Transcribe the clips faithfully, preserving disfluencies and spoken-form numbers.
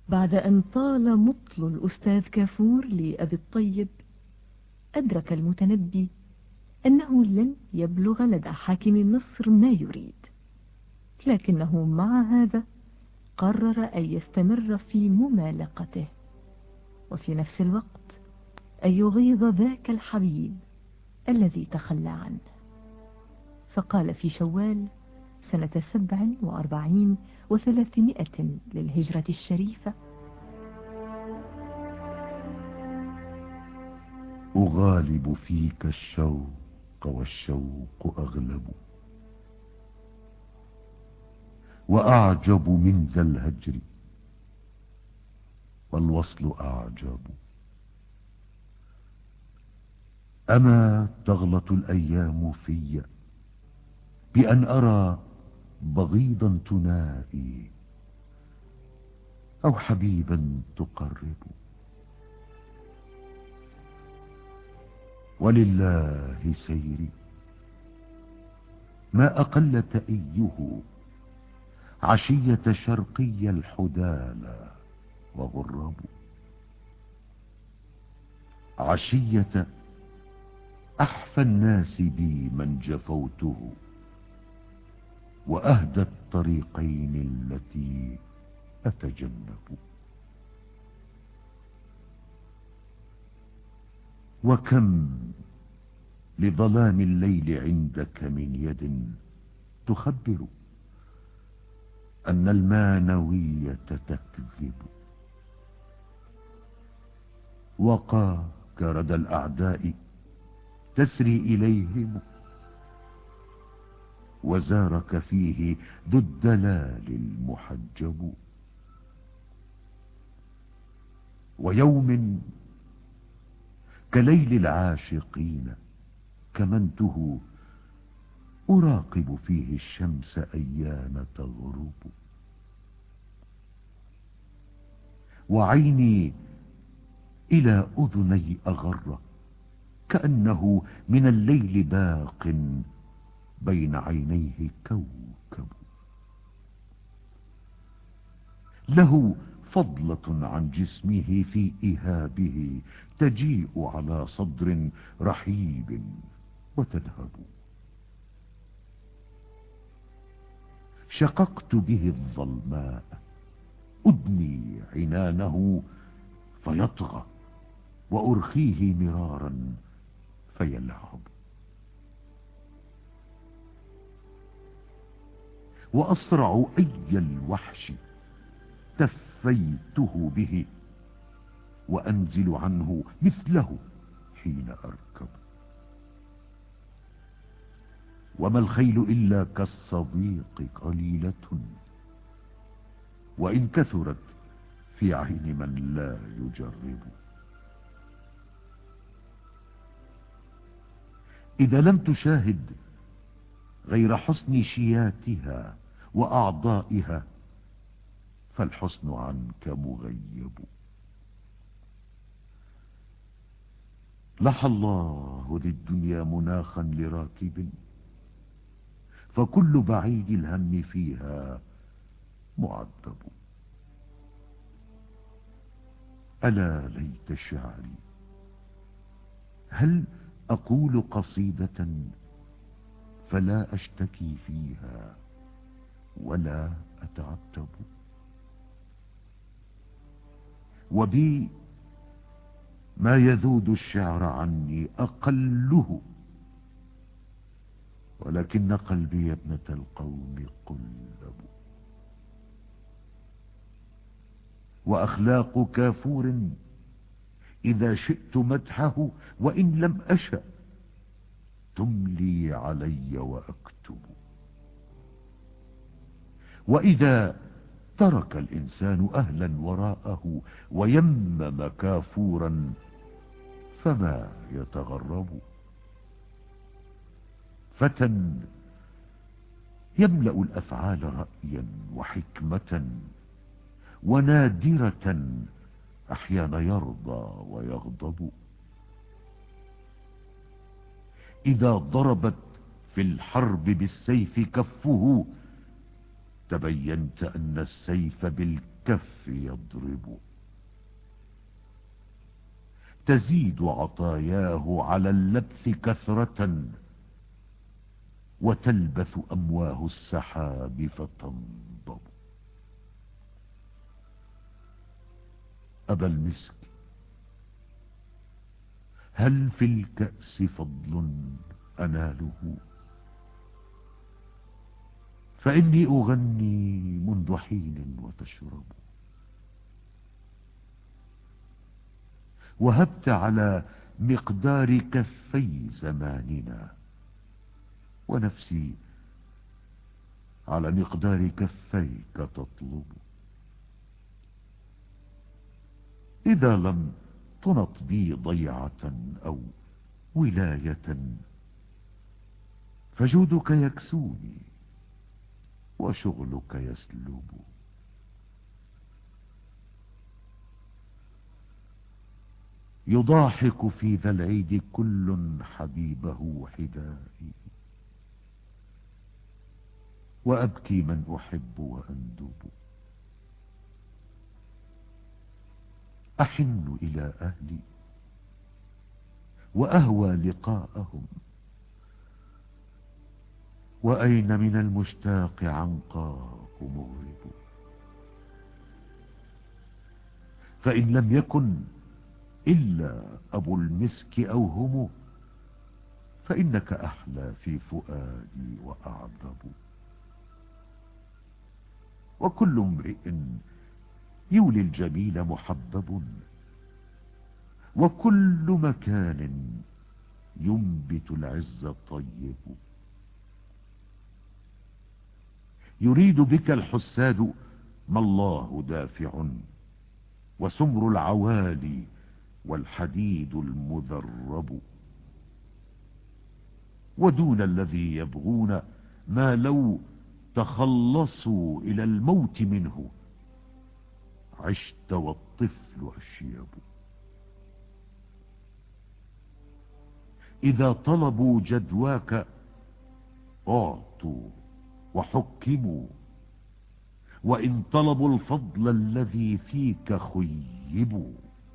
بعد أن طال مطل الأستاذ كافور لأبي الطيب، أدرك المتنبي أنه لن يبلغ لدى حاكم مصر ما يريد، لكنه مع هذا قرر أن يستمر في ممالقته، وفي نفس الوقت أن يغيظ ذاك الحبيب الذي تخلى عنه. فقال في شوال سنة سبع وأربعين وثلاثمائة للهجرة الشريفة: أغالب فيك الشوق والشوق أغلب، وأعجب من ذا الهجر والوصل أعجب. أما تغلط الأيام في بأن أرى بغيضا تنائي أو حبيبا تقرب؟ ولله سيري ما أقل تأيه عشية شرقي الحدالى وغرب، عشية أحفى الناس بي من جفوته، وأهدى الطريقين التي أتجنب. وكم لظلام الليل عندك من يد تخبر أن المانوية تكذب، وقاك ردى الأعداء تسري إليهم، وزارك فيه ذو الدلال المحجب. ويوم كليل العاشقين كمنته أراقب فيه الشمس أيان تغرب، وعيني إلى أذني أغر كأنه من الليل باق بين عينيه كوكب. له فضلة عن جسمه في إهابه تجيء على صدر رحيب وتذهب. شققت به الظلماء أدني عنانه فيطغى، وأرخيه مرارا فيلعب. وأسرع أي الوحش تفيته به، وأنزل عنه مثله حين أركب. وما الخيل إلا كالصديق قليلة، وإن كثرت في عين من لا يجرب. إذا لم تشاهد غير حسن شياتها وأعضائها فالحسن عنك مغيب. لحى الله للدنيا مناخا لراكب، فكل بعيد الهم فيها معذب. ألا ليت شعري هل أقول قصيدة فلا أشتكي فيها ولا أتعتب؟ وبي ما يذود الشعر عني أقله، ولكن قلبي يا ابنة القوم قلب. وأخلاق كافور إذا شئت مدحه وإن لم أشأ تملي علي وأكتب. وإذا ترك الإنسان أهلا وراءه ويمم كافورا فما يتغرب. فتى يملأ الأفعال رأيا وحكمة، ونادرة أحيانا يرضى ويغضب. إذا ضربت في الحرب بالسيف كفه تبينت أن السيف بالكف يضرب. تزيد عطاياه على اللبث كثرة، وتلبث أمواه السحاب فتنضب. أبا المسك، هل في الكأس فضل أناله؟ فإني أغني منذ حين وتشرب. وهبت على مقدار كفي زماننا، ونفسي على مقدار كفيك تطلب. إذا لم تنط بي ضيعة أو ولاية، فجودك يكسوني وشغلك يسلب. يضاحك في ذا العيد كل حبيبه حدائي، وأبكي من أحب وأندب. أحن إلى أهلي وأهوى لقاءهم، وأين من المشتاق عنقاك مغرب. فإن لم يكن إلا أبو المسك أو هم، فإنك أحلى في فؤادي وأعذب. وكل امرئ يولي الجميل محبب، وكل مكان ينبت العز طيب. يريد بك الحساد ما الله دافع، وسمر العوالي والحديد المذرب. ودون الذي يبغون ما لو تخلصوا إلى الموت منه، عشت والطفل أشيب. إذا طلبوا جدواك أعطوا وحكموا، وإن طلبوا الفضل الذي فيك خيبوا.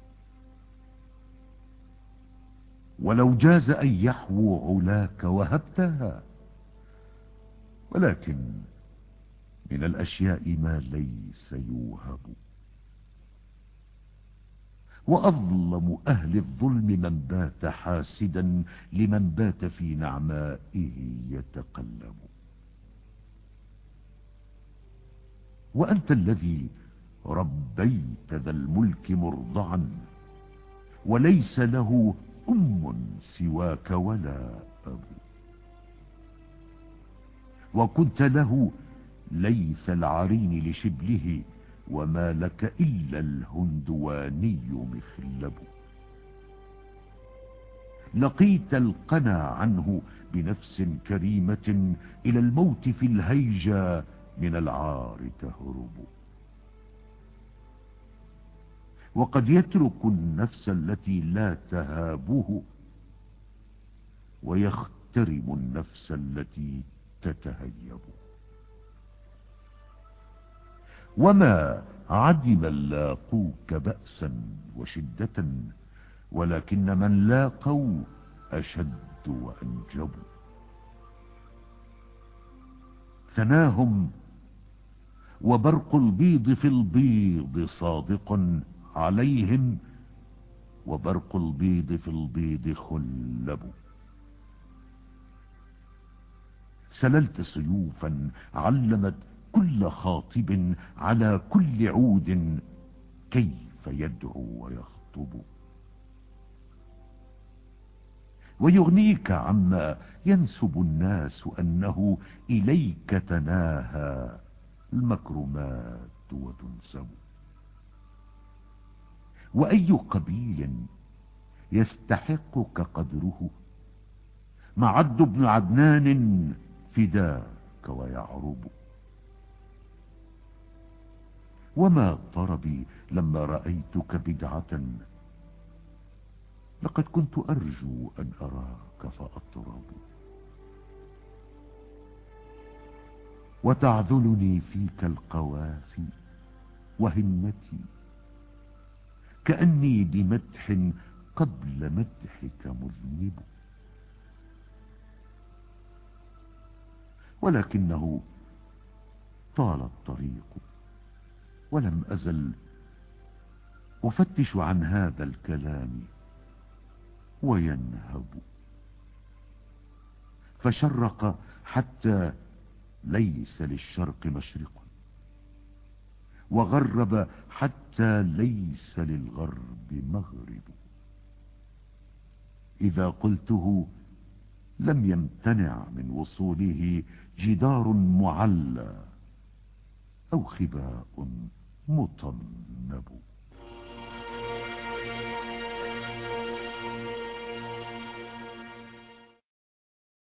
ولو جاز أن يحووا علاك وهبتها، ولكن من الأشياء ما ليس يوهب. وأظلم أهل الظلم من بات حاسدا لمن بات في نعمائه يتقلب. وأنت الذي ربيت ذا الملك مرضعا، وليس له أم سواك ولا أب. وكنت له ليث العرين لشبله، وما لك إلا الهندواني مخلب. لقيت القنا عنه بنفس كريمة، إلى الموت في الهيجا من العار تهرب. وقد يترك النفس التي لا تهابه، ويخترم النفس التي تتهيب. وما عدم اللاقوك بأسا وشدة، ولكن من لاقوا أشد وأنجب. ثناهم وبرق البيض في البيض صادق عليهم، وبرق البيض في البيض خلب. سللت سيوفا علمت كل خاطب على كل عود كيف يدعو ويخطب. ويغنيك عما ينسب الناس أنه إليك تناهى المكرمات وتنسب. وأي قبيل يستحقك قدره، معد بن عدنان فداك ويعرب. وما طربي لما رأيتك بدعة، لقد كنت أرجو أن أراك فأطرب. وتعذلني فيك القوافي وهمتي، كأني بمدح قبل مدحك مذنب. ولكنه طال الطريق ولم أزل أفتش عن هذا الكلام وينهب، فشرق حتى ليس للشرق مشرق، وغرب حتى ليس للغرب مغرب. إذا قلته لم يمتنع من وصوله جدار معلى أو خباء مطنب.